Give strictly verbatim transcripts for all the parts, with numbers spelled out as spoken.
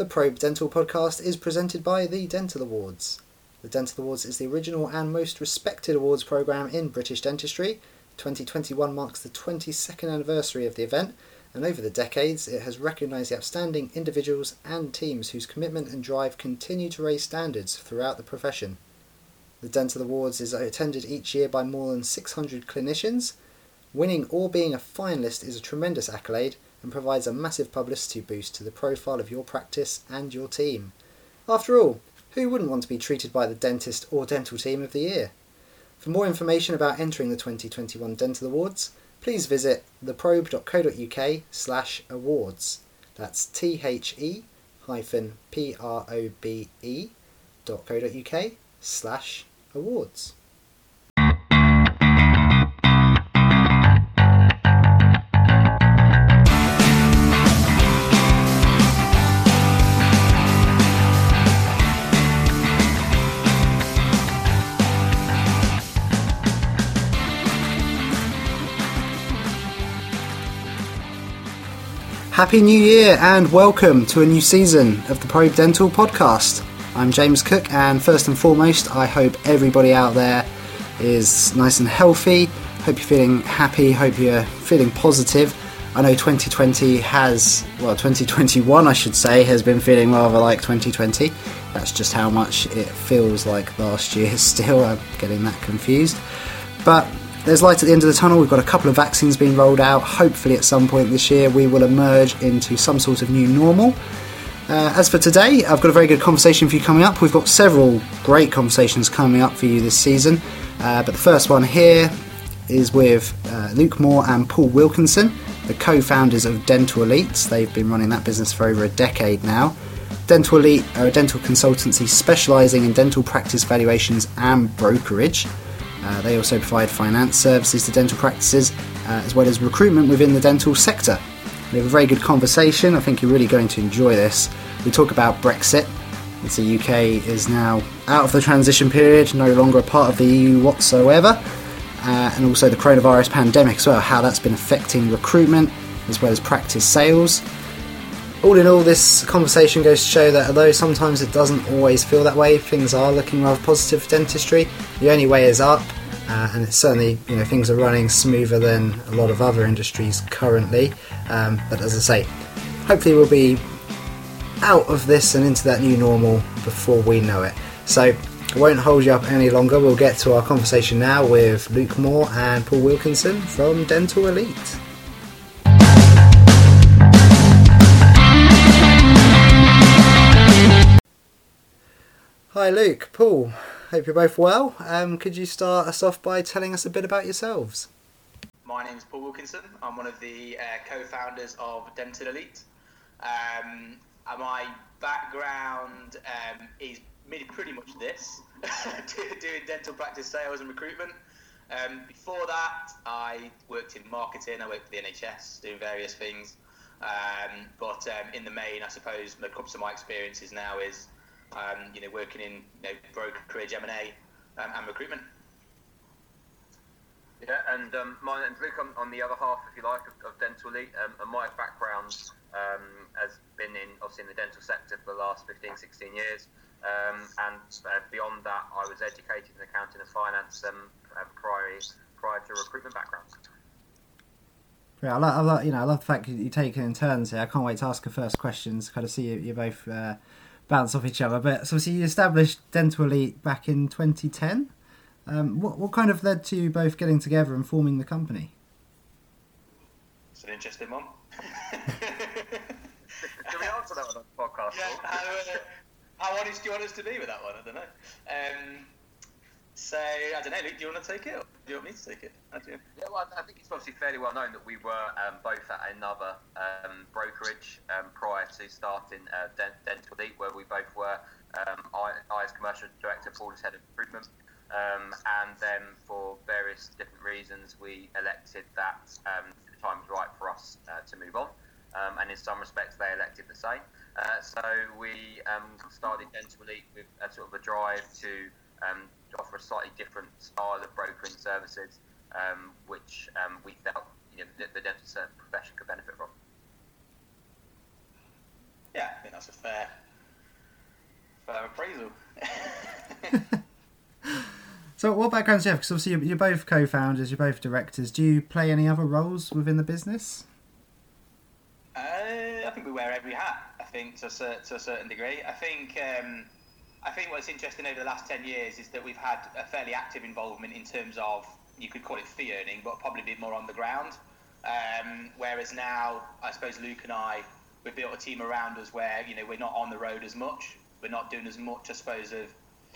The Probe Dental Podcast is presented by the Dental Awards. The Dental Awards is the original and most respected awards programme in British dentistry. twenty twenty-one marks the twenty-second anniversary of the event, and over the decades it has recognised the outstanding individuals and teams whose commitment and drive continue to raise standards throughout the profession. The Dental Awards is attended each year by more than six hundred clinicians. Winning or being a finalist is a tremendous accolade and provides a massive publicity boost to the profile of your practice and your team. After all, who wouldn't want to be treated by the dentist or dental team of the year? For more information about entering the twenty twenty-one Dental Awards, please visit theprobe.co.uk slash awards. That's T-H-E hyphen P-R-O-B-E dot co.uk slash awards. Happy New Year and welcome to a new season of the Probe Dental Podcast. I'm James Cook, and first and foremost, I hope everybody out there is nice and healthy. Hope you're feeling happy, hope you're feeling positive. I know twenty twenty has, well twenty twenty-one I should say, has been feeling rather like twenty twenty. That's just how much it feels like last year still. I'm getting that confused. But there's light at the end of the tunnel. We've got a couple of vaccines being rolled out. Hopefully at some point this year we will emerge into some sort of new normal. Uh, as for today, I've got a very good conversation for you coming up. We've got several great conversations coming up for you this season. Uh, but the first one here is with uh, Luke Moore and Paul Wilkinson, the co-founders of Dental Elite. They've been running that business for over a decade now. Dental Elite are a dental consultancy specialising in dental practice valuations and brokerage. Uh, they also provide finance services to dental practices, uh, as well as recruitment within the dental sector. We have a very good conversation. I think you're really going to enjoy this. We talk about Brexit, as the U K is now out of the transition period, no longer a part of the E U whatsoever, uh, and also the coronavirus pandemic as well, how that's been affecting recruitment as well as practice sales. All in all, this conversation goes to show that although sometimes it doesn't always feel that way, things are looking rather positive for dentistry. The only way is up, uh, and it's certainly, you know, things are running smoother than a lot of other industries currently. Um, but as I say, hopefully we'll be out of this and into that new normal before we know it. So I won't hold you up any longer. We'll get to our conversation now with Luke Moore and Paul Wilkinson from Dental Elite. Hi Luke, Paul, hope you're both well. Um, could you start us off by telling us a bit about yourselves? My name's Paul Wilkinson. I'm one of the uh, co-founders of Dental Elite. Um, and my background um, is pretty much this, doing dental practice sales and recruitment. Um, before that, I worked in marketing. I worked for the N H S, doing various things. Um, but um, in the main, I suppose, the crux of my experiences now is Um, you know, working in you know, brokerage, M and A, um, and recruitment. Yeah, and um, my name's Luke. I'm on the other half, if you like, of, of Dental Elite. Um, and my background um, has been in, obviously, in the dental sector for the last fifteen, sixteen years. Um, and uh, beyond that, I was educated in accounting and finance um, prior prior to recruitment background. Yeah, I love, I love, you know, I love the fact you take it in turns here. I can't wait to ask the first questions. Kind of see you, you both uh, bounce off each other. But so, obviously, you established Dental Elite back in twenty ten. Um, what what kind of led to you both getting together and forming the company? It's an interesting one. Can we answer that on the podcast? Yeah, how, uh, how honest do you want us to be with that one? I don't know. Um, so, I don't know, Luke, do you want to take it? Or do you want me to take it? How do you... Yeah, well, I think it's obviously fairly well known that we were um, both at another um, brokerage um, prior to starting uh, Dent- Dental Elite, where we both were. Um, I, I, as commercial director, Paul as head of recruitment. Um, and then for various different reasons, we elected that um, the time was right for us uh, to move on. Um, and in some respects, they elected the same. Uh, so we um, started Dental Elite with a sort of a drive to um, offer a slightly different style of brokering services, um, which um, we felt you know, the, the dental profession could benefit from. Yeah, I think that's a fair, fair appraisal. So what backgrounds do you have? Because obviously you're, you're both co-founders, you're both directors. Do you play any other roles within the business? Uh, I think we wear every hat. I think to a, cer- to a certain degree. I think um, I think what's interesting over the last ten years is that we've had a fairly active involvement in terms of, you could call it fee earning, but probably a bit more on the ground. Um, whereas now, I suppose Luke and I, we've built a team around us where, you know, we're not on the road as much. We're not doing as much, I suppose, of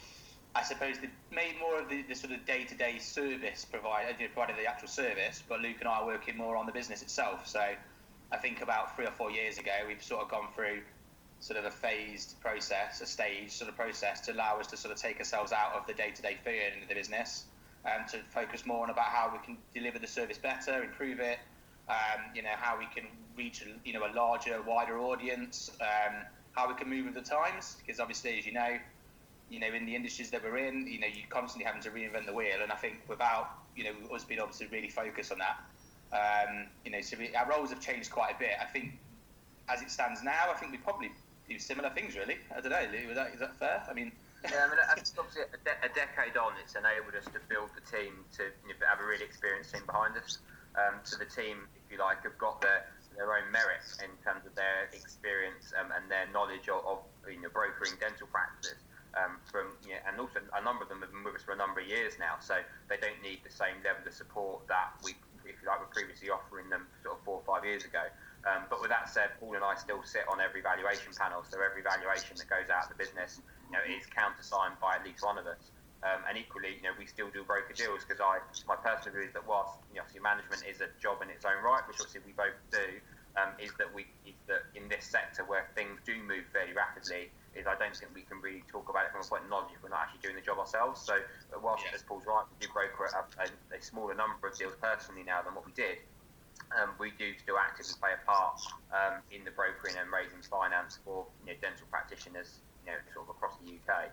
I suppose the made more of the, the sort of day-to-day service provider, you know, provided the actual service, but Luke and I are working more on the business itself. So I think about three or four years ago, we've sort of gone through sort of a phased process, a stage sort of process to allow us to sort of take ourselves out of the day-to-day fee earning of the business and to focus more on about how we can deliver the service better, improve it, um, you know, how we can reach, you know, a larger, wider audience, um, how we can move with the times, because obviously, as you know, you know, in the industries that we're in, you know, you're constantly having to reinvent the wheel. And I think without, you know, us being able to really focus on that, um, you know, so we, our roles have changed quite a bit. I think as it stands now, I think we probably do similar things, really. I don't know, Lou, is that, is that fair? I mean... Yeah, I mean, I think obviously a, de- a decade on, it's enabled us to build the team to, you know, have a really experienced team behind us. Um, so the team, if you like, have got their, their own merit in terms of their experience um, and their knowledge of, of, you know, brokering dental practices. Um, from you know, and also a number of them have been with us for a number of years now, so they don't need the same level of support that we, if you like, were previously offering them sort of four or five years ago. Um, but with that said, Paul and I still sit on every valuation panel, so every valuation that goes out of the business, you know, is countersigned by at least one of us. Um, and equally, you know, we still do broker deals because I, my personal view is that whilst, you know, obviously management is a job in its own right, which obviously we both do, um, is that we, is that in this sector where things do move fairly rapidly, is I don't think we can really talk about it from a point of knowledge if we're not actually doing the job ourselves. So uh, whilst, Yeah. as Paul's right, we do broker a, a, a smaller number of deals personally now than what we did, um, we do still actively play a part um, in the brokering and raising finance for, you know, dental practitioners, you know, sort of across the U K.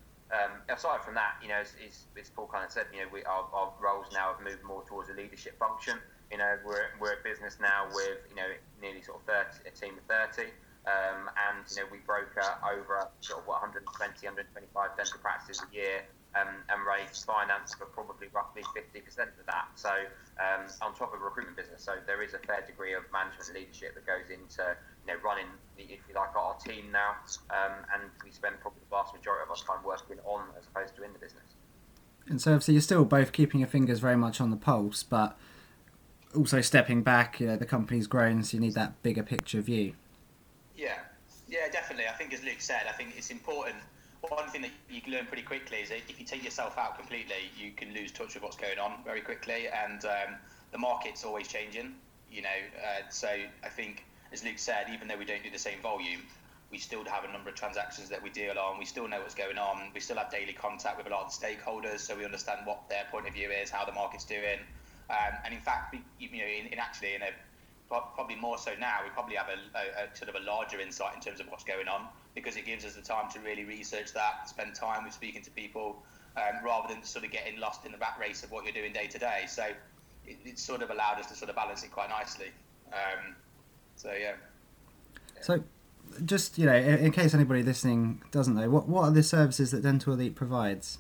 Um, aside from that, you know, as, as, as Paul kind of said, you know, we, our, our roles now have moved more towards a leadership function. You know, we're we're a business now with, you know, nearly sort of thirty, a team of thirty. Um, and, you know, we broker over sort of what, one hundred twenty, one hundred twenty-five dental practices a year um, and raise finance for probably roughly fifty percent of that. So um, on top of a recruitment business, so there is a fair degree of management leadership that goes into, you know, running, if you like, our team now. Um, and we spend probably the vast majority of our time working on as opposed to in the business. And so obviously you're still both keeping your fingers very much on the pulse, but also stepping back, you know, the company's grown, so you need that bigger picture view. Yeah, yeah, definitely. I think, as Luke said, I think it's important. One thing that you can learn pretty quickly is that if you take yourself out completely, you can lose touch with what's going on very quickly, and um, the market's always changing. You know, uh, so I think, as Luke said, even though we don't do the same volume, we still have a number of transactions that we deal on. We still know what's going on. We still have daily contact with a lot of the stakeholders, so we understand what their point of view is, how the market's doing, um, and in fact, we, you know, in, in actually in a probably more so now, we probably have a, a, a sort of a larger insight in terms of what's going on, because it gives us the time to really research that, spend time with speaking to people, um, rather than sort of getting lost in the rat race of what you're doing day to day. So it, it sort of allowed us to sort of balance it quite nicely. Um, so yeah. So just, you know, in, in case anybody listening doesn't know, what, what are the services that Dental Elite provides?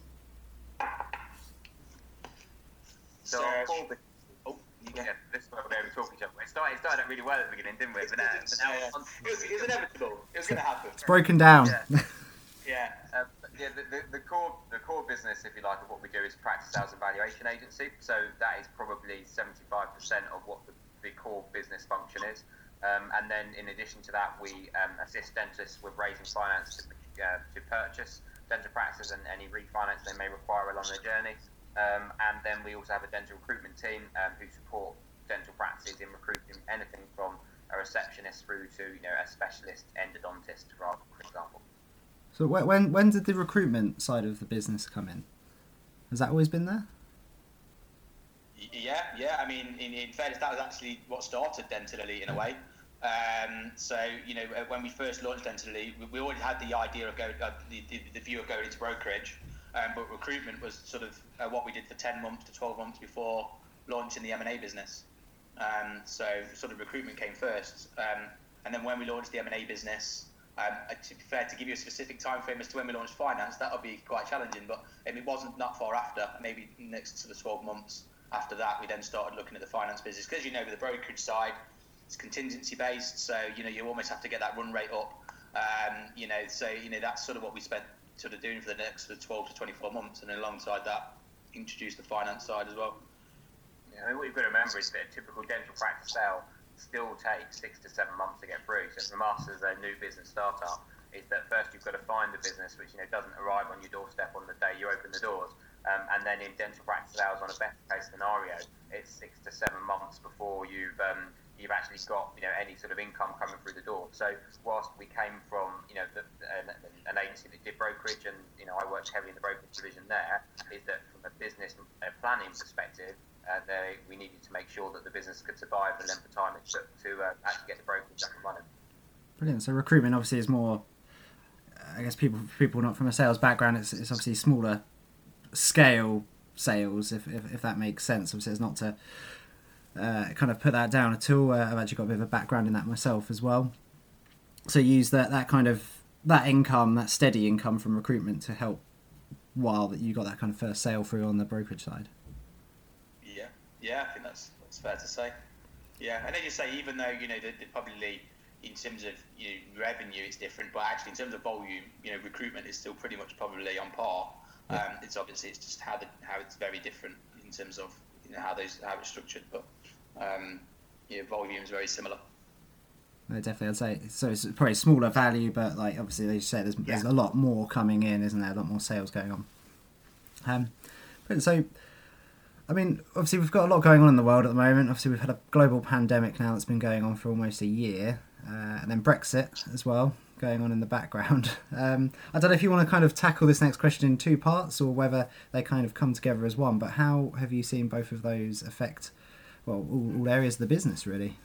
So, so yeah, this is where we're going to talk each other. It started, it started out really well at the beginning, didn't we? But now, but now yeah. on, it, was, it was inevitable. It was going to happen. It's broken down. Yeah. yeah. Uh, yeah. The, the, the core the core business, if you like, of what we do is practice sales and valuation agency. So that is probably seventy-five percent of what the, the core business function is. Um, and then in addition to that, we um, assist dentists with raising finance to, uh, to purchase dental practices and any refinance they may require along their journey. Um, and then we also have a dental recruitment team um, who support dental practices in recruiting anything from a receptionist through to, you know, a specialist endodontist, for example. So when when did the recruitment side of the business come in? Has that always been there? Yeah, yeah. I mean, in, in fairness, that was actually what started Dental Elite in a way. Um, so, you know, when we first launched Dental Elite, we, we already had the idea of going, uh, the, the, the view of going into brokerage. Um, but recruitment was sort of uh, what we did for ten months to twelve months before launching the M and A business. Um, so sort of recruitment came first. Um, and then when we launched the M and A business, Um, to be fair, to give you a specific time frame as to when we launched finance, that would be quite challenging. But um, it wasn't not far after, maybe next to the twelve months after that, we then started looking at the finance business. Because, you know, with the brokerage side, it's contingency based, so, you know, you almost have to get that run rate up. Um, you know, so, you know, that's sort of what we spent sort of doing for the next sort of twelve to twenty-four months. And alongside that, introduce the finance side as well. Yeah, I mean, what you've got to remember is that a typical dental practice sale still takes six to seven months to get through. So from us as a new business startup, is that first you've got to find a business which, you know, doesn't arrive on your doorstep on the day you open the doors, um, and then in dental practice sales, on a best case scenario, it's six to seven months before you've um, you've actually got, you know, any sort of income coming through the door. So whilst we came from, you know, the, an, an agency that did brokerage, and, you know, I worked heavily in the brokerage division there, is that from a business uh, planning perspective, Uh, they, we needed to make sure that the business could survive the length of time it took to uh, actually get the brokerage up and running. Brilliant. So recruitment obviously is more, I guess, people people not from a sales background, it's, it's obviously smaller scale sales, if, if, if that makes sense. Obviously it's not to uh, kind of put that down at all. Uh, I've actually got a bit of a background in that myself as well. So use that, that kind of, that income, that steady income from recruitment to help while that you got that kind of first sale through on the brokerage side. Yeah, I think that's that's fair to say. Yeah, and as you say, even though, you know, the, the probably in terms of, you know, revenue it's different, but actually in terms of volume, you know, recruitment is still pretty much probably on par. Yeah. Um, it's obviously it's just how the how it's very different in terms of, you know, how those how it's structured, but um, yeah, volume is very similar. No, definitely, I'd say so. It's probably smaller value, but like obviously, as you say, there's yeah. there's a lot more coming in, isn't there? A lot more sales going on. Um, but so. I mean, obviously we've got a lot going on in the world at the moment. Obviously we've had a global pandemic now that's been going on for almost a year, uh, and then Brexit as well going on in the background. Um, I don't know if you want to kind of tackle this next question in two parts or whether they kind of come together as one, but how have you seen both of those affect, well, all, all areas of the business really?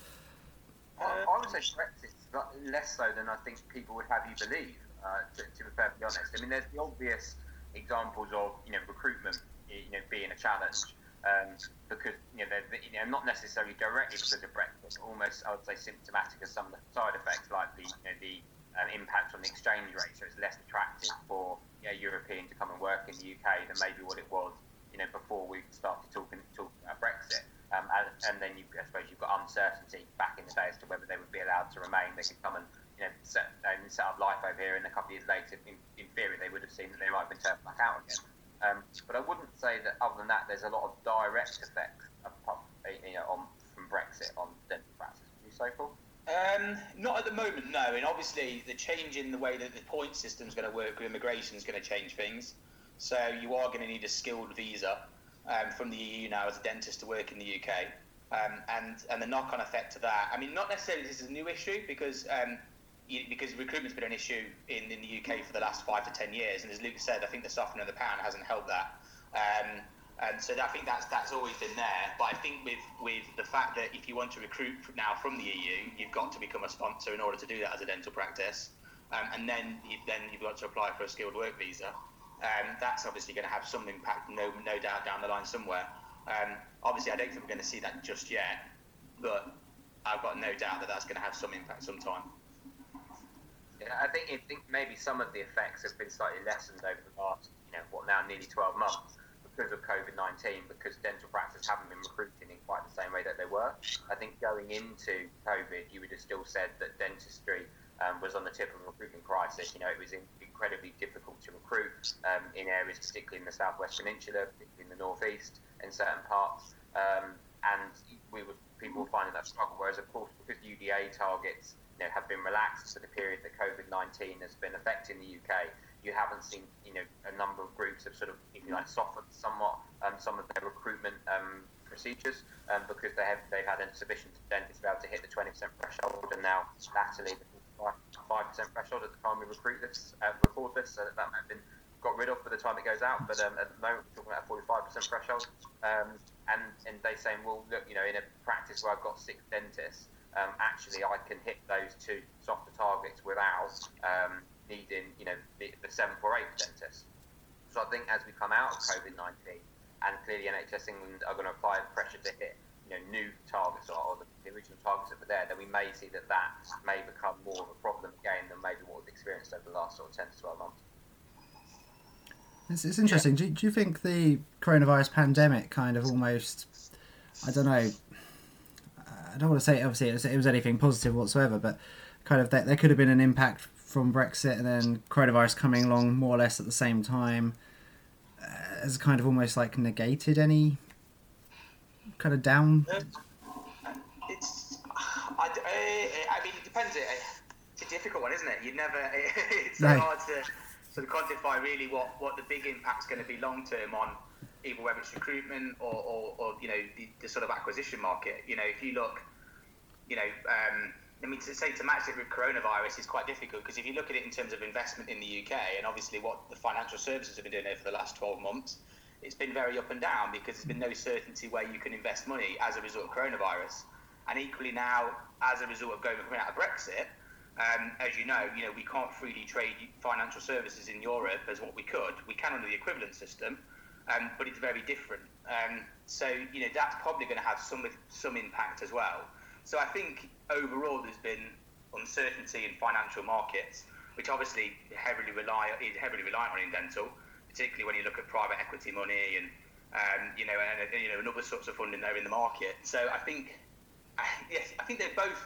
I, I would say Brexit less so than I think people would have you believe, uh, to, to be perfectly honest. I mean, there's the obvious examples of, you know, recruitment, you know, being a challenge, um, because, you know, you know, not necessarily directly because of Brexit, but almost, I would say, symptomatic of some of the side effects, like the, you know, the um, impact on the exchange rate. So it's less attractive for, you know, European to come and work in the U K than maybe what it was, you know, before we started talking talking about Brexit. Um, and, and then you, I suppose you've got uncertainty back in the day as to whether they would be allowed to remain. They could come and, you know, set, and set up life over here, and a couple of years later, in, in theory, they would have seen that they might have been turned back out again. Um, but I wouldn't say that other than that, there's a lot of direct effects apart, you know, on, from Brexit on dental practice. Would you say, Paul? Um, not at the moment, no. And obviously, the change in the way that the point system is going to work with immigration is going to change things. So you are going to need a skilled visa um, from the E U now as a dentist to work in the U K. Um, and, and the knock-on effect to that, I mean, not necessarily this is a new issue because um, because recruitment's been an issue in, in the U K for the last five to ten years, and as Luke said, I think the softening of the pound hasn't helped that. Um, and so I think that's that's always been there. But I think with, with the fact that if you want to recruit now from the E U, you've got to become a sponsor in order to do that as a dental practice, um, and then you, then you've got to apply for a skilled work visa. Um, that's obviously going to have some impact, no no doubt down the line somewhere. Um, obviously, I don't think we're going to see that just yet, but I've got no doubt that that's going to have some impact sometime. Yeah, I think I think maybe some of the effects have been slightly lessened over the last, you know, what now nearly twelve months because of COVID nineteen, because dental practice haven't been recruiting in quite the same way that they were. I think going into COVID, you would have still said that dentistry um, was on the tip of a recruitment crisis. You know, it was in, incredibly difficult to recruit um, in areas, particularly in the Southwest Peninsula, particularly in the Northeast, in certain parts, um, and we were people were finding that struggle. Whereas, of course, because U D A targets, you know, have been relaxed for the period that COVID nineteen has been affecting the U K, you haven't seen, you know, a number of groups have sort of, if you like, softened somewhat um, some of their recruitment um, procedures um, because they have they've had insufficient dentists to be able to hit the twenty percent threshold, and now latterly the five percent threshold at the time we recruit this, uh, record this, so that that might have been got rid of by the time it goes out. But um, at the moment we're talking about a forty-five percent threshold, um, and and they saying, well, look, you know, in a practice where I've got six dentists, Um, actually, I can hit those two softer targets without um, needing, you know, the, the seventh or eighth dentist. So I think as we come out of COVID nineteen, and clearly N H S England are going to apply the pressure to hit you know, new targets or, or the, the original targets that were there, then we may see that that may become more of a problem again than maybe what we've experienced over the last sort of ten to twelve months. It's, it's interesting. Yeah. Do, do you think the coronavirus pandemic kind of almost, I don't know, I don't want to say obviously it was, it was anything positive whatsoever, but kind of that there could have been an impact from Brexit and then coronavirus coming along more or less at the same time, uh, has kind of almost like negated any kind of down? Uh, it's, I, I, I mean, it depends. It's a difficult one, isn't it? You never, it's so no. hard to sort of quantify really what, what the big impact's going to be long term on either whether it's recruitment or, or, or you know, the, the sort of acquisition market. You know, if you look, you know, um, I mean, to say to match it with coronavirus is quite difficult, because if you look at it in terms of investment in the U K and obviously what the financial services have been doing over the last twelve months, it's been very up and down because there's been no certainty where you can invest money as a result of coronavirus. And equally now, as a result of going coming out of Brexit, um, as you know, you know, we can't freely trade financial services in Europe as what we could. We can under the equivalent system, um, but it's very different. Um, so, you know, that's probably going to have some some impact as well. So I think overall there's been uncertainty in financial markets, which obviously heavily rely is heavily reliant on in dental, particularly when you look at private equity money and um, you know and you know and other sorts of funding there in the market. So I think yes, I think they're both.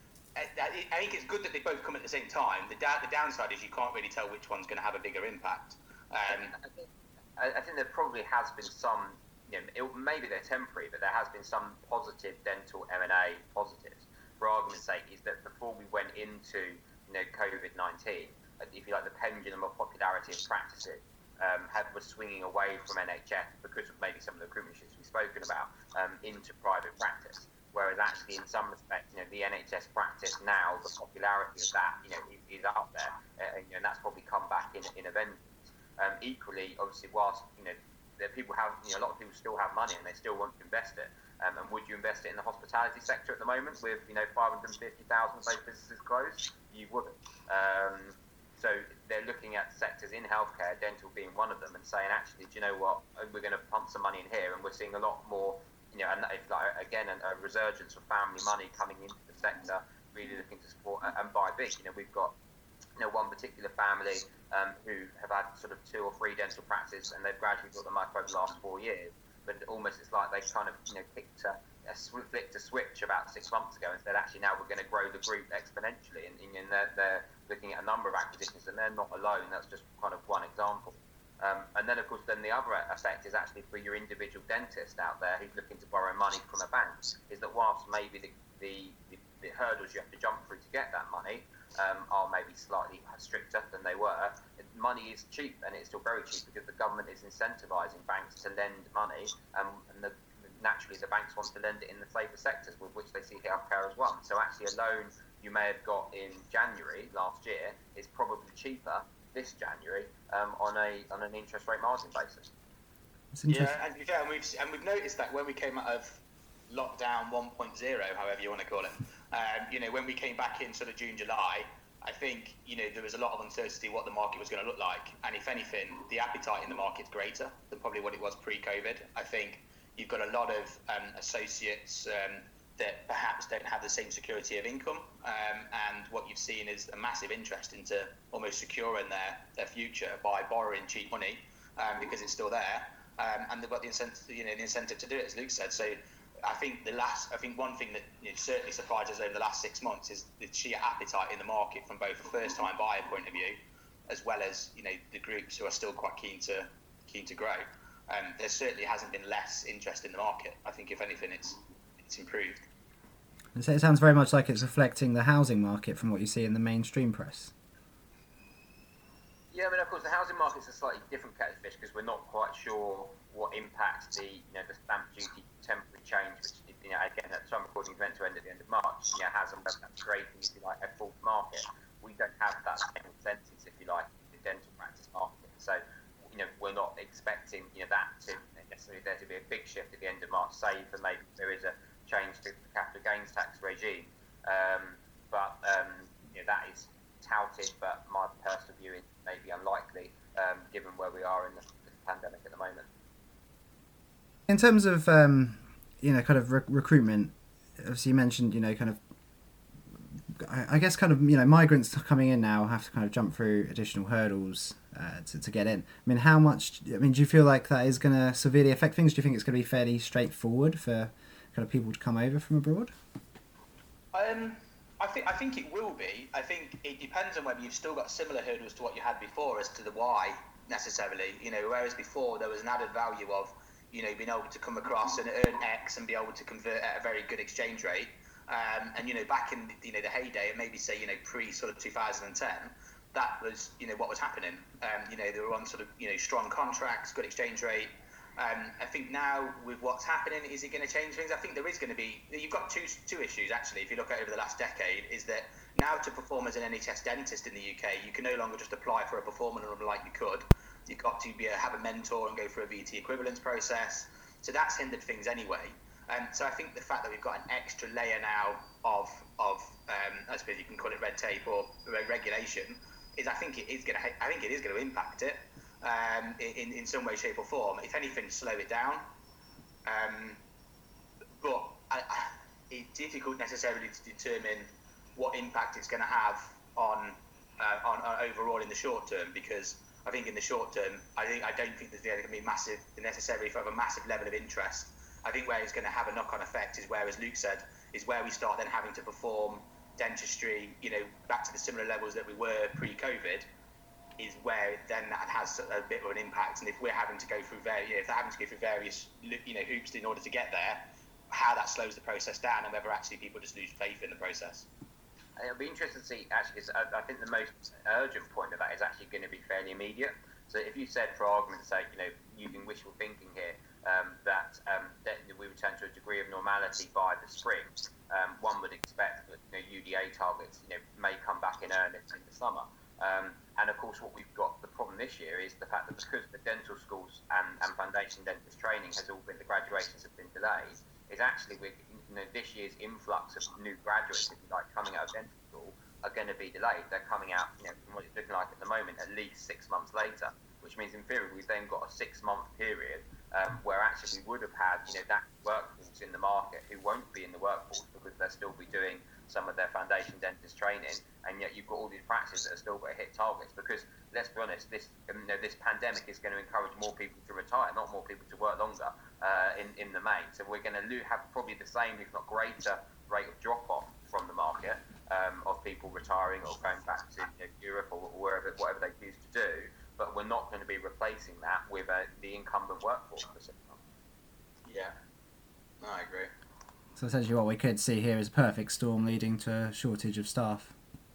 I think it's good that they both come at the same time. The da- the downside is you can't really tell which one's going to have a bigger impact. Um, I, think, I think there probably has been some. You know, it, maybe they're temporary, but there has been some positive dental M and A positives. For argument's sake, is that before we went into you know COVID nineteen, if you like, the pendulum of popularity of practices um, had, was swinging away from N H S because of maybe some of the recruitment issues we've spoken about um, into private practice. Whereas actually, in some respects, you know, the N H S practice now, the popularity of that, you know, is, is up there, uh, and, you know, and that's probably come back in in a vengeance. Um, equally, obviously, whilst you know, that people have, you know, a lot of people still have money and they still want to invest it. Um, and would you invest it in the hospitality sector at the moment with, you know, five hundred fifty thousand of those businesses closed? You wouldn't. Um, so they're looking at sectors in healthcare, dental being one of them, and saying, actually, do you know what? We're going to pump some money in here, and we're seeing a lot more. You know, and if like again, a, a resurgence of family money coming into the sector, really looking to support and buy big. You know, we've got you know one particular family um, who have had sort of two or three dental practices, and they've gradually built them up over the last four years. But almost it's like they kind of you know kicked a, a flicked a switch about six months ago and said, actually, now we're going to grow the group exponentially, and, and they're, they're looking at a number of acquisitions, and they're not alone. That's just kind of one example. Um, and then, of course, then the other effect is actually for your individual dentist out there who's looking to borrow money from a bank, is that whilst maybe the, the, the, the hurdles you have to jump through to get that money um, are maybe slightly stricter than they were, money is cheap, and it's still very cheap because the government is incentivising banks to lend money, um, and the, naturally the banks want to lend it in the safer sectors, with which they see healthcare as one. So actually a loan you may have got in January last year is probably cheaper this January um, on a on an interest rate margin basis. Yeah, and, yeah, and we've and we've noticed that when we came out of lockdown one point oh, however you want to call it, um, you know, when we came back in sort of June, July, I think you know there was a lot of uncertainty what the market was going to look like, and if anything, the appetite in the market's greater than probably what it was pre-COVID. I think you've got a lot of um, associates. Um, that perhaps don't have the same security of income, um, and what you've seen is a massive interest into almost securing their, their future by borrowing cheap money um, because it's still there, um, and they've got the incentive, you know, the incentive to do it, as Luke said. So I think the last, I think one thing that you know, certainly surprised us over the last six months is the sheer appetite in the market from both a first-time buyer point of view, as well as you know the groups who are still quite keen to keen to grow. Um, there certainly hasn't been less interest in the market. I think if anything, it's it's improved. And so it sounds very much like it's reflecting the housing market from what you see in the mainstream press. Yeah, I mean, of course, the housing market's a slightly different kettle of fish because we're not quite sure what impact the you know the stamp duty temporary change, which you know again at time recording is meant to end at the end of March, you know, has on whether that's creating, if you like, a false market. We don't have that same incentive, if you like, in the dental practice market. So you know, we're not expecting you know that to necessarily there to be a big shift at the end of March, save for maybe there is a change to the capital gains tax regime, um, but um, you know, that is touted, but my personal view is maybe unlikely um, given where we are in the, the pandemic at the moment. In terms of um, you know, kind of re- recruitment. Obviously, you mentioned, you know, kind of, I, I guess, kind of, you know, migrants coming in now have to kind of jump through additional hurdles uh, to to get in. I mean, how much? I mean, do you feel like that is going to severely affect things? Do you think it's going to be fairly straightforward for kind of people to come over from abroad? Um, I think I think it will be. I think it depends on whether you've still got similar hurdles to what you had before as to the why necessarily. You know, whereas before there was an added value of, you know, being able to come across and earn X and be able to convert at a very good exchange rate. Um, and you know, back in you know the heyday, maybe say you know pre sort of two thousand ten, that was you know what was happening. Um, you know, they were on sort of you know strong contracts, good exchange rate. Um, I think now with what's happening, is it going to change things? I think there is going to be. You've got two two issues actually. If you look at over the last decade, is that now to perform as an N H S dentist in the U K, you can no longer just apply for a performance room like you could. You've got to be a, have a mentor and go through a V T equivalence process. So that's hindered things anyway. Um, so I think the fact that we've got an extra layer now of of um, I suppose you can call it red tape or regulation is I think it is going to I think it is going to impact it. Um, in, in some way, shape or form. If anything, slow it down. Um, but I, I, it's difficult necessarily to determine what impact it's going to have on, uh, on on overall in the short term, because I think in the short term, I think I don't think there's going to be massive necessarily for a massive level of interest. I think where it's going to have a knock-on effect is where, as Luke said, is where we start then having to perform dentistry, you know, back to the similar levels that we were pre-COVID. Is where then that has a bit of an impact, and if we're having to go through various, you know, if they're having to go through various, you know, hoops in order to get there, how that slows the process down, and whether actually people just lose faith in the process. It'll be interesting to see. Actually, I think the most urgent point of that is actually going to be fairly immediate. So if you said, for argument's sake, you know, using wishful thinking here, um, that um, that we return to a degree of normality by the spring, um, one would expect that you know, U D A targets, you know, may come back in earnest in the summer. Um, and of course, what we've got, the problem this year is the fact that because the dental schools and, and foundation dentist training has all been, the graduations have been delayed, is actually with you know, this year's influx of new graduates, if you like, coming out of dental school are going to be delayed. They're coming out, you know, from what it's looking like at the moment, at least six months later, which means in theory we've then got a six-month period um, where actually we would have had, you know, that workforce in the market who won't be in the workforce because they'll still be doing some of their foundation dentist training, and yet you've got all these practices that are still got to hit targets. Because let's be honest, this you know this pandemic is going to encourage more people to retire, not more people to work longer uh, in in the main. So we're going to have probably the same, if not greater, rate of drop off from the market um, of people retiring or going back to you know, Europe or wherever whatever they choose to do. But we're not going to be replacing that with uh, the incumbent workforce for six months. Yeah, no, I agree. So essentially what we could see here is a perfect storm leading to a shortage of staff.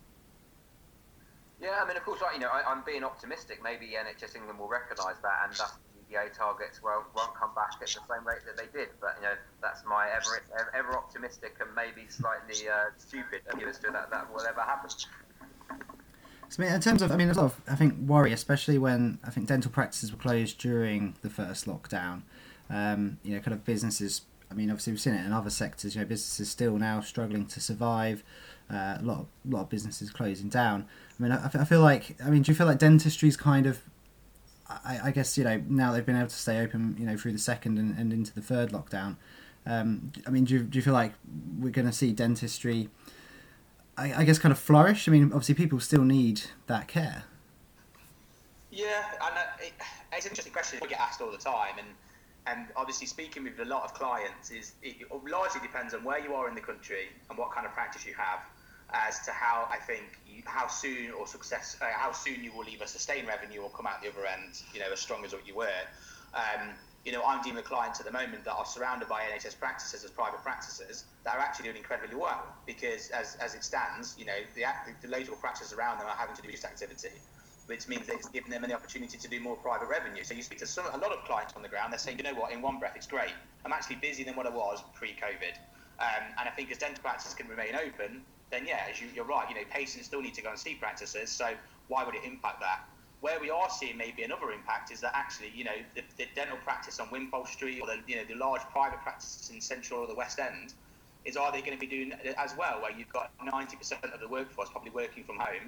Yeah, I mean, of course, you know, I, I'm being optimistic. Maybe N H S England will recognise that, and thus the U D A targets well, won't come back at the same rate that they did. But, you know, that's my ever ever optimistic and maybe slightly uh, stupid view as to that, that will ever happen. So, in terms of, I mean, there's a lot of, I think, worry, especially when I think dental practices were closed during the first lockdown. Um, you know, kind of businesses, I mean, obviously we've seen it in other sectors, you know, businesses still now struggling to survive, uh, a lot of, a lot of businesses closing down. I mean, I, I feel like, I mean, do you feel like dentistry's kind of, I, I guess, you know, now they've been able to stay open, you know, through the second and, and into the third lockdown. Um, I mean, do you, do you feel like we're going to see dentistry, I, I guess, kind of flourish? I mean, obviously people still need that care. Yeah, and uh, it, it's an interesting question we get asked all the time, and and obviously speaking with a lot of clients is it largely depends on where you are in the country and what kind of practice you have as to how I think you, how soon or success uh, how soon you will either sustain revenue or come out the other end, you know, as strong as what you were. Um, you know, I'm dealing with clients at the moment that are surrounded by N H S practices as private practices that are actually doing incredibly well because as as it stands, you know, the, the local practices around them are having to do reduced activity, which means that it's giving them an opportunity to do more private revenue. So you speak to some, a lot of clients on the ground, they're saying, you know what, in one breath, it's great. I'm actually busier than what I was pre-COVID. Um, and I think as dental practices can remain open, then yeah, as you, you're right, you know, patients still need to go and see practices, so why would it impact that? Where we are seeing maybe another impact is that actually, you know, the, the dental practice on Wimpole Street or the, you know, the large private practices in Central or the West End, is are they going to be doing as well, where you've got ninety percent of the workforce probably working from home,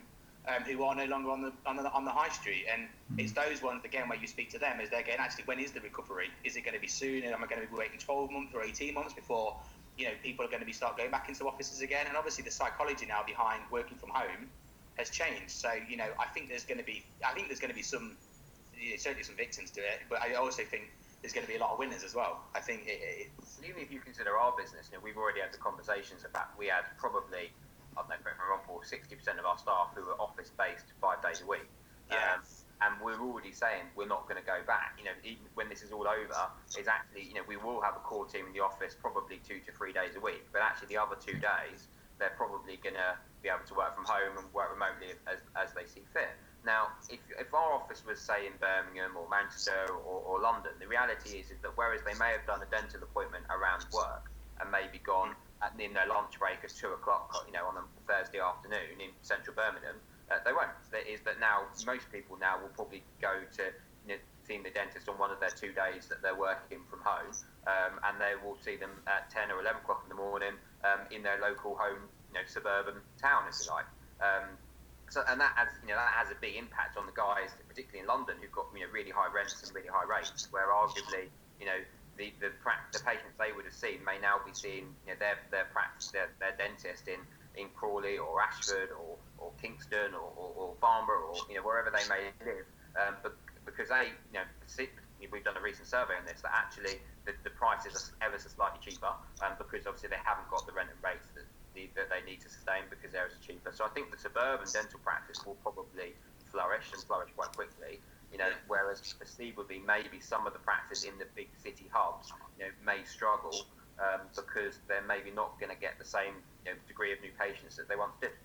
um, who are no longer on the on the, on the high street. And mm. it's those ones again where you speak to them, is they're going, actually, when is the recovery? Is it going to be soon? And am I going to be waiting twelve months or eighteen months before, you know, people are going to be start going back into offices again? And obviously the psychology now behind working from home has changed. So, you know, I think there's going to be I think there's going to be some, you know, certainly some victims to it, but I also think there's going to be a lot of winners as well. I think it, it, even if you consider our business, you know, we've already had the conversations about, we had probably, I don't know, correct me if I'm wrong, Paul, sixty percent of our staff who were office based five days a week. Yeah. Um, and we're already saying we're not going to go back. You know, even when this is all over, is actually, you know, we will have a core team in the office probably two to three days a week, but actually the other two days, they're probably going to be able to work from home and work remotely as, as they see fit. Now, if, if our office was, say, in Birmingham or Manchester or, or London, the reality is, is that whereas they may have done a dental appointment around work and maybe gone at, in their lunch break at two o'clock, you know, on a Thursday afternoon in central Birmingham, uh, they won't. That is that now most people now will probably go to, you know, seeing the dentist on one of their two days that they're working from home, um, and they will see them at ten or eleven o'clock in the morning um, in their local home, you know, suburban town, if you like. Um, So, and that has, you know, that has a big impact on the guys, particularly in London, who've got, you know, really high rents and really high rates. Where arguably, you know, the the, pra- the patients they would have seen may now be seeing, you know, their their practice, their, their dentist in, in Crawley or Ashford or, or Kingston or, or, or Farnborough or, you know, wherever they may live, um, but because they, you know, see, we've done a recent survey on this, that actually the, the prices are ever so slightly cheaper, um, because obviously they haven't got the rent and rates that that they need to sustain because they're so cheaper. So I think the suburban dental practice will probably flourish and flourish quite quickly. You know, whereas perceivably maybe some of the practice in the big city hubs, you know, may struggle um, because they're maybe not going to get the same, you know, degree of new patients that they once did.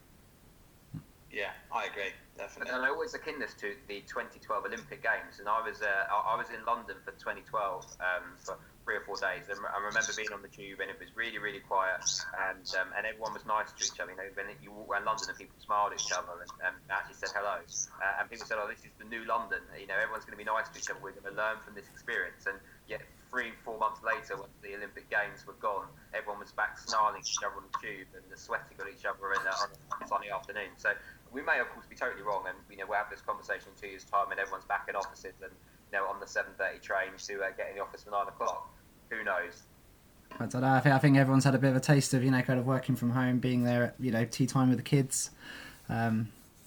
Yeah, I agree, definitely. And I always akin this to the twenty twelve Olympic Games, and I was uh, I was in London for twenty twelve um, for three or four days. And I remember being on the tube, and it was really, really quiet, and um, and everyone was nice to each other. You know, when you walk around London, and people smiled at each other and, and actually said hello. Uh, and people said, "Oh, this is the new London." You know, everyone's going to be nice to each other. We're going to learn from this experience. And yet, three, four months later, when the Olympic Games were gone, everyone was back snarling at each other on the tube and sweating at each other in a, on a sunny afternoon. So we may, of course, be totally wrong, and you know, we'll have this conversation in two years' time, and everyone's back in offices and, you know, on the seven thirty train to uh, get in the office for nine o'clock. Who knows? I don't know. I think, I think everyone's had a bit of a taste of, you know, kind of working from home, being there at, you know, tea time with the kids. Um,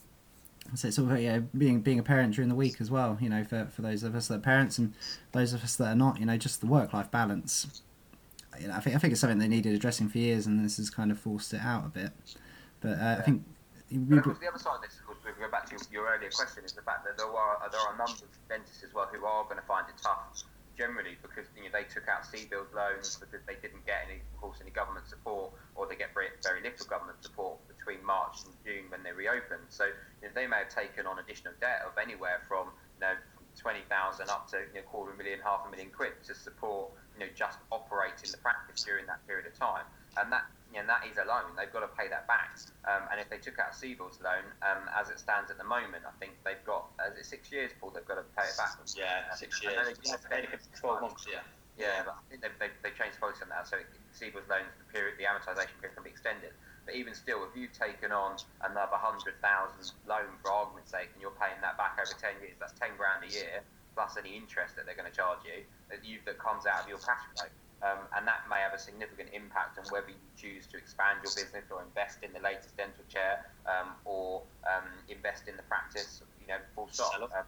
so it's all about, yeah, being being a parent during the week as well. You know, for for those of us that are parents and those of us that are not, you know, just the work-life balance. You know, I think I think it's something they needed addressing for years, and this has kind of forced it out a bit. But uh, yeah. I think. But of course, the other side of this, of course, we go back to your earlier question, is the fact that there are there are a number of dentists as well who are going to find it tough, generally because, you know, they took out C-bills loans because they didn't get any, of course, any government support, or they get very, very little government support between March and June when they reopened. So, you know, they may have taken on additional debt of anywhere from, you know, twenty thousand up to, you know, quarter of a million, half a million quid to support, you know, just operating the practice during that period of time. And that, you know, that is a loan. They've got to pay that back. Um, and if they took out a C-bills loan, um, as it stands at the moment, I think they've got, is it six years, Paul, they've got to pay it back? Yeah, six years. They, yeah, they, twelve months, yeah. Yeah, but I think they've, they've, they've changed policy on that. So C-bills loans, the period, the amortisation period can be extended. But even still, if you've taken on another one hundred thousand loan, for argument's sake, and you're paying that back over ten years, that's ten grand a year, plus any interest that they're going to charge you, that, you, that comes out of your cash flow. Um, and that may have a significant impact on whether you choose to expand your business or invest in the latest dental chair, um, or um, invest in the practice, you know, full stop. Um,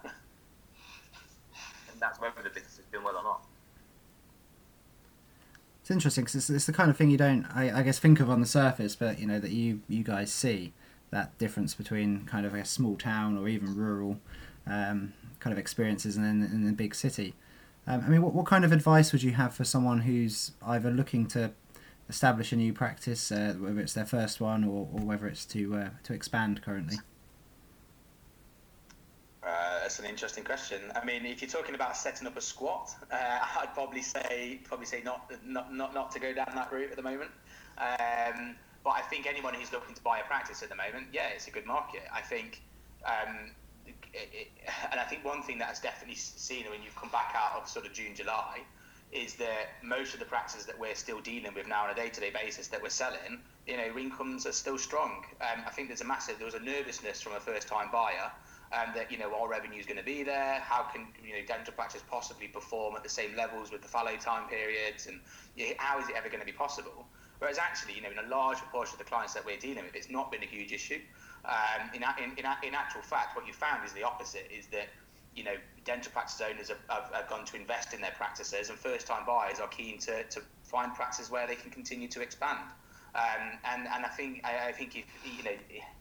and that's whether the business is doing well or not. It's interesting because it's, it's the kind of thing you don't, I, I guess, think of on the surface, but, you know, that you, you guys see that difference between kind of a small town or even rural um, kind of experiences and then in the big city. Um, I mean, what, what kind of advice would you have for someone who's either looking to establish a new practice, uh, whether it's their first one or, or whether it's to uh, to expand currently? Uh, that's an interesting question. I mean, if you're talking about setting up a squat, uh, I'd probably say probably say not not not not to go down that route at the moment. Um, but I think anyone who's looking to buy a practice at the moment, yeah, it's a good market. I think. Um, It, it, and I think one thing that has definitely seen when you've come back out of sort of June, July, is that most of the practices that we're still dealing with now on a day-to-day basis that we're selling, you know, incomes are still strong. Um, I think there's a massive, there was a nervousness from a first-time buyer um, that, you know, our revenue is going to be there. How can, you know, dental practice possibly perform at the same levels with the fallow time periods? And you know, how is it ever going to be possible? Whereas actually, you know, in a large proportion of the clients that we're dealing with, it's not been a huge issue. Um, in, in, in, in actual fact, what you found is the opposite, is that, you know, dental practice owners have, have, have gone to invest in their practices, and first-time buyers are keen to, to find practices where they can continue to expand. Um, and, and I think I, I think if you know,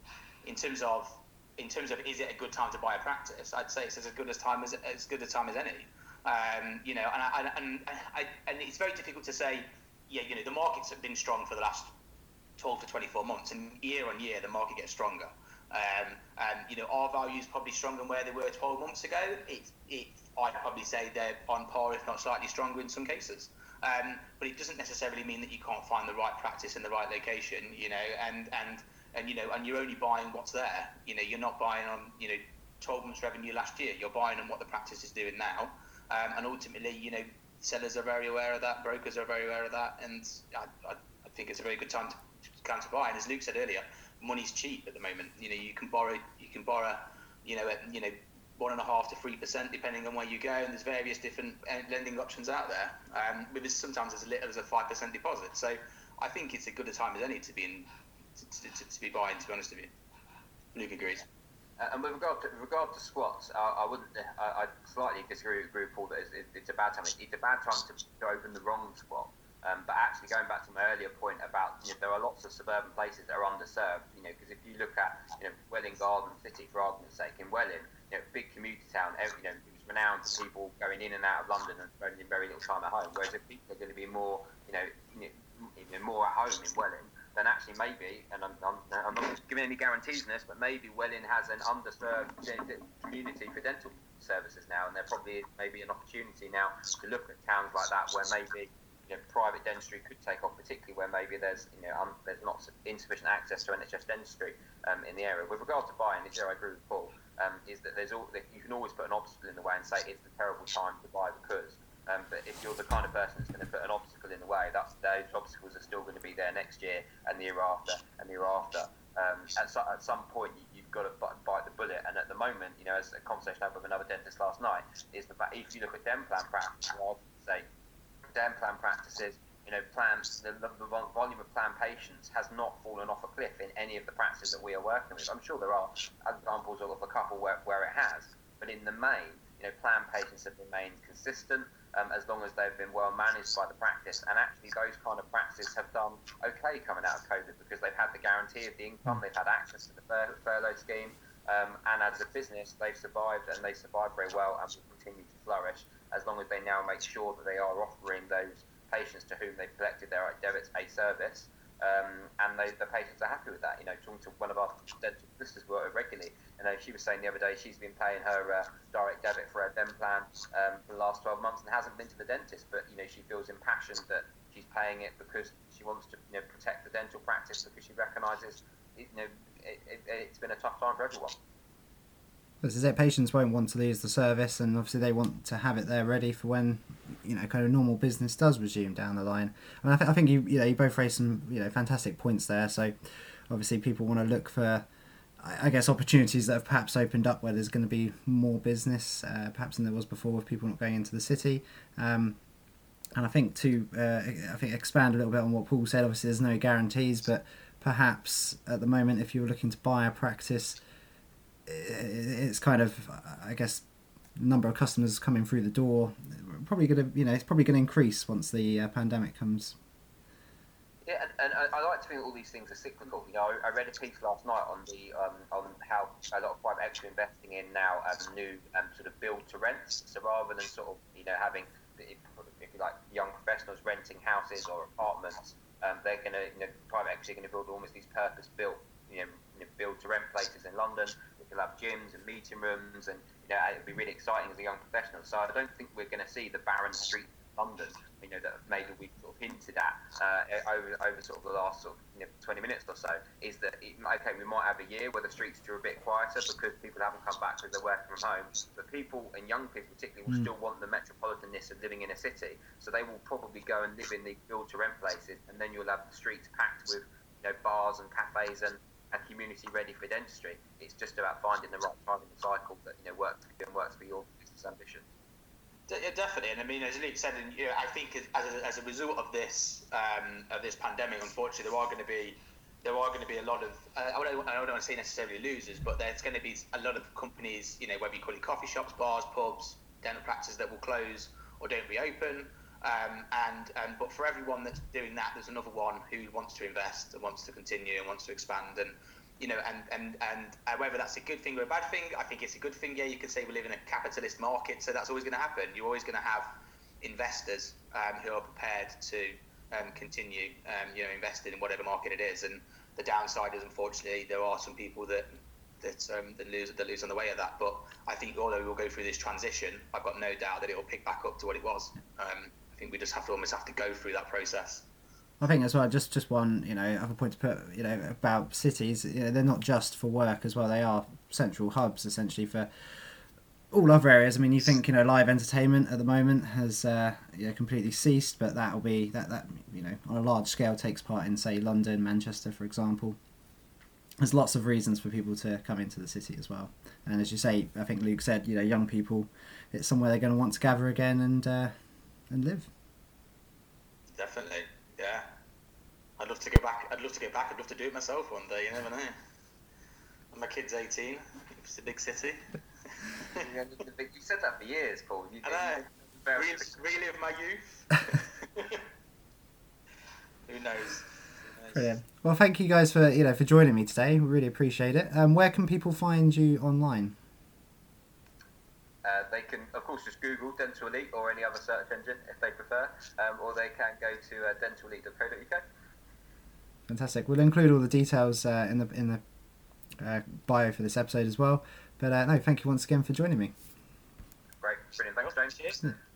in terms of in terms of is it a good time to buy a practice, I'd say it's as good as time as as good a time as any. Um, you know, and I, and I, and it's very difficult to say. Yeah, you know, the markets have been strong for the last twelve to twenty-four months, and year on year the market gets stronger. Um, and you know, our values probably stronger than where they were twelve months ago. It, it, I'd probably say they're on par, if not slightly stronger in some cases. Um, but it doesn't necessarily mean that you can't find the right practice in the right location. You know, and and and you know, and you're only buying what's there. You know, you're not buying on you know twelve months revenue last year. You're buying on what the practice is doing now. Um, and ultimately, you know, sellers are very aware of that. Brokers are very aware of that, and I, I, I think it's a very good time to time to buy. And as Luke said earlier, money's cheap at the moment. You know, you can borrow, you can borrow, you know, at, you know, one and a half to three percent depending on where you go, and there's various different lending options out there. Um, with sometimes as little as a five percent deposit. So I think it's as good a time as any to be in, to, to, to be buying. To be honest with you, Luke agrees. Uh, and with regard to, with regard to squats, uh, I wouldn't. I, I slightly disagree with Paul that it's, it, it's a bad time. It's, it's a bad time to, to open the wrong squat. Um, but actually, going back to my earlier point about, you know, there are lots of suburban places that are underserved. You know, because if you look at, you know, Welwyn Garden City, for argument's sake, in Welwyn, you know, big commuter town, every, you know, it's renowned for people going in and out of London and spending very little time at home. Whereas if people are going to be more, you know, you know, more at home in Welwyn, then actually maybe, and I'm, I'm, I'm not giving any guarantees on this, but maybe Welwyn has an underserved community for dental services now, and there probably is maybe an opportunity now to look at towns like that where maybe, you know, private dentistry could take off, particularly where maybe there's, you know, um, there's not insufficient access to N H S dentistry um, in the area. With regard to buying, the I agree with Paul, um, is that there's all, that you can always put an obstacle in the way and say it's a terrible time to buy because. Um, but if you're the kind of person that's going to put an obstacle in the way, that's, those obstacles are still going to be there next year and the year after and the year after. Um, at, so, at some point, you, you've got to bite the bullet. And at the moment, you know, as a conversation I had with another dentist last night, is the fact if you look at Denplan practice, well, say Denplan practices, you know, plans, the, the volume of planned patients has not fallen off a cliff in any of the practices that we are working with. I'm sure there are examples of a couple where, where it has, but in the main, you know, planned patients have remained consistent. Um, as long as they've been well managed by the practice. And actually those kind of practices have done okay coming out of COVID because they've had the guarantee of the income, they've had access to the fur- furlough scheme, um, and as a business they've survived, and they survived very well and will continue to flourish as long as they now make sure that they are offering those patients to whom they've collected their debits a service. Um, and they, the patients are happy with that. You know, talking to one of our dental sisters who work with regularly, you know, she was saying the other day she's been paying her uh, direct debit for her Denplan um, for the last twelve months and hasn't been to the dentist, but you know, she feels impassioned that she's paying it because she wants to, you know, protect the dental practice because she recognises, you know, it, it, it's been a tough time for everyone. As I say, patients won't want to lose the service, and obviously they want to have it there ready for when, you know, kind of normal business does resume down the line. I mean, I, th- I think you, you know, you both raised some, you know, fantastic points there. So, obviously, people want to look for, I, I guess, opportunities that have perhaps opened up where there's going to be more business, uh, perhaps than there was before, with people not going into the city. Um, and I think to, uh, I think expand a little bit on what Paul said. Obviously, there's no guarantees, but perhaps at the moment, if you were looking to buy a practice, it's kind of, I guess, number of customers coming through the door probably going to, you know, it's probably going to increase once the uh, pandemic comes. Yeah, and, and I, I like to think all these things are cyclical. You know, I, I read a piece last night on the um, on how a lot of private equity investing in now um, new um, sort of build to rents. So rather than sort of, you know, having, if, if you like, young professionals renting houses or apartments, um, they're going to, you know, private equity are going to build almost these purpose built, you know, you know build to rent places in London. We'll have gyms and meeting rooms, and you know, it'll be really exciting as a young professional. So I don't think we're going to see the barren street London, you know, that have maybe we've sort of hinted at uh, over over sort of the last sort of you know, twenty minutes or so, is that it, okay, we might have a year where the streets are a bit quieter because people haven't come back because they're working from home, but people and young people particularly will mm. still want the metropolitanness of living in a city, so they will probably go and live in the build to rent places, and then you'll have the streets packed with you know bars and cafes and and community ready for dentistry. It's just about finding the right time in the cycle that you know works for you and works for your business ambition. Yeah, definitely, and I mean, as Luke said, and you know, I think as a, as a result of this um, of this pandemic, unfortunately, there are going to be there are going to be a lot of uh, I don't I don't want to say necessarily losers, but there's going to be a lot of companies, you know, whether you call it coffee shops, bars, pubs, dental practices that will close or don't reopen. Um, and and but for everyone that's doing that, there's another one who wants to invest and wants to continue and wants to expand, and you know, and and and uh, whether that's a good thing or a bad thing, I think it's a good thing. Yeah, you could say we live in a capitalist market, so that's always going to happen. You're always going to have investors um, who are prepared to um, continue, um, you know, investing in whatever market it is. And the downside is, unfortunately, there are some people that that um, that lose that lose on the way of that. But I think although we'll go through this transition, I've got no doubt that it will pick back up to what it was. Um, I think we just have to almost have to go through that process. I think as well, just just one, you know, other point to put, you know, about cities, you know, they're not just for work as well. They are central hubs essentially for all other areas. I mean, you think, you know, live entertainment at the moment has, uh, you know, completely ceased, but that'll be that that you know, on a large scale takes part in, say, London, Manchester, for example. There's lots of reasons for people to come into the city as well. And as you say, I think Luke said, you know, young people, it's somewhere they're going to want to gather again and uh, and live. Definitely, yeah. I'd love to go back. I'd love to go back. I'd love to do it myself one day. You never know. When my kid's eighteen, it's a big city. You said that for years, Paul. You, I know. Very Re- relive my youth. Who knows? Brilliant. Well, thank you guys for you know for joining me today. We really appreciate it. Um, where can people find you online? Uh, they can, of course, just Google Dental Elite or any other search engine if they prefer, um, or they can go to uh, dental elite dot co dot U K. Fantastic. We'll include all the details uh, in the in the uh, bio for this episode as well. But uh, no, thank you once again for joining me. Great, brilliant. Thanks, James. Cheers.